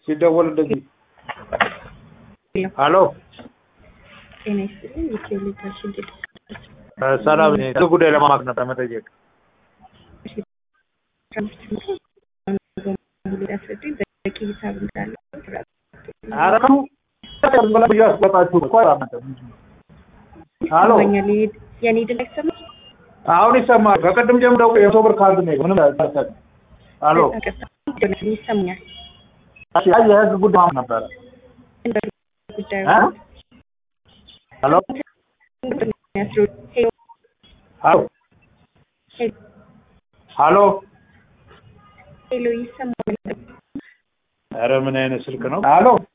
ሲደወል እንደዚህ ሄሎ እኔስ ይችላል እንዴ ሰላም ነኝ ጉዳይ ለማማክ ነበር መጠየቅ አረሙ ተቀበለ ያስቆጣችሁ ቆይ ሄሎ የኔ ድንክሰም አሁን ይሰማል ከቀደም ጀምሮ የኦክቶበር ካርድ ነው ምንም አይታሰብ ሄሎ ይሰማኛል አይ የህዝብ ጉዳይ ነበር ሄሎ ሄሎ ሄሎ ይሰማኛል ኧረ ምን አይነት ስልክ ነው ሄሎ